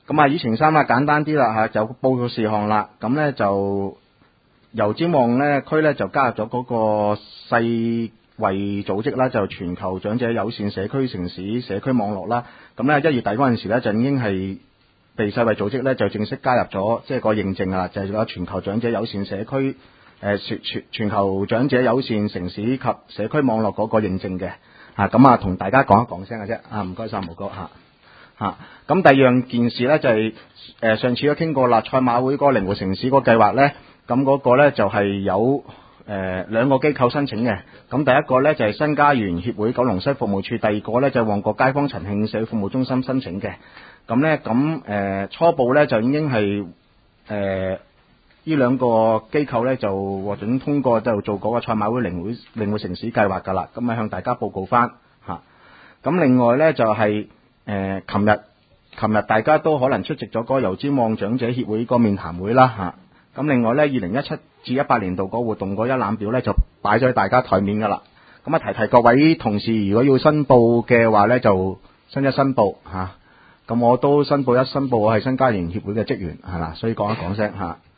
咁啊，議程3啦，簡單啲啦嚇，就報告事項啦。咁咧就油尖旺咧區咧就加入咗嗰個世衛組織啦，就全球長者友善社區城市社區網絡啦。咁咧1月底嗰陣時咧就已經係被世衛組織咧就正式加入咗，即係個認證啦，就係個全球長者友善社區全球長者友善城市及社區網絡嗰個認證嘅。咁啊，同大家講一講聲嘅啫。唔該晒毛哥咁第二樣件事咧就係、上次都傾過啦，賽馬會嗰個靈活城市嗰個計劃咧，咁嗰個咧就係有兩個機構申請嘅。咁第一個咧就係新家園協會九龍西服務處，第二個咧就係旺角街坊陳慶社會服務中心申請嘅。咁咧初步咧就已經係呢兩個機構咧就獲准通過，就做嗰個賽馬會靈活城市計劃㗎啦。咁啊向大家報告翻嚇。咁另外咧就係琴日大家都可能出席咗嗰個油尖旺長者協會個面談會啦嚇。咁另外咧2017至18年度個活動個一覽表咧就擺咗喺大家台面㗎啦。咁啊提各位同事，如果要申報嘅話咧就申報嚇。咁我都申報我係新家園協會嘅職員係啦，所以講一講聲嚇。